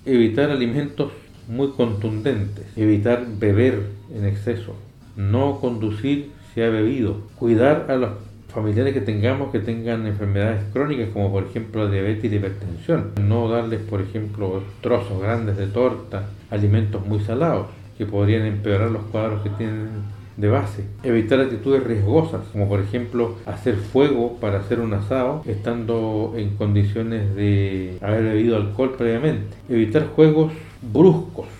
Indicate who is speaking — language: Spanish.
Speaker 1: evitar alimentos muy contundentes, evitar beber en exceso, no conducir si ha bebido, cuidar a los familiares que tengamos que tengan enfermedades crónicas como por ejemplo diabetes y la hipertensión, no darles por ejemplo trozos grandes de torta, alimentos muy salados que podrían empeorar los cuadros que tienen de base, evitar actitudes riesgosas como por ejemplo hacer fuego para hacer un asado estando en condiciones de haber bebido alcohol previamente, evitar juegos bruscos